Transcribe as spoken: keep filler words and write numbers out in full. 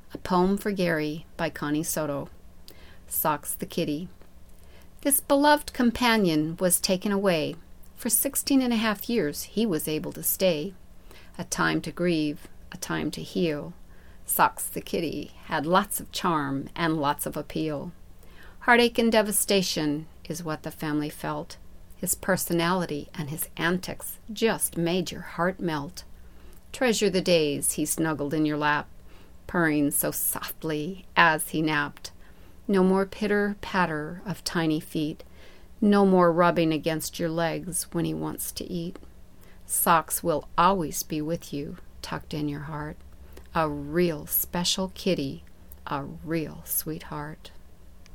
A Poem for Gary by Connie Soto. Socks the Kitty. This beloved companion was taken away. For sixteen and a half years he was able to stay. A time to grieve, a time to heal. Socks the Kitty had lots of charm and lots of appeal. Heartache and devastation is what the family felt. His personality and his antics just made your heart melt. Treasure the days he snuggled in your lap, purring so softly as he napped. No more pitter-patter of tiny feet, no more rubbing against your legs when he wants to eat. Socks will always be with you, tucked in your heart. A real special kitty, a real sweetheart.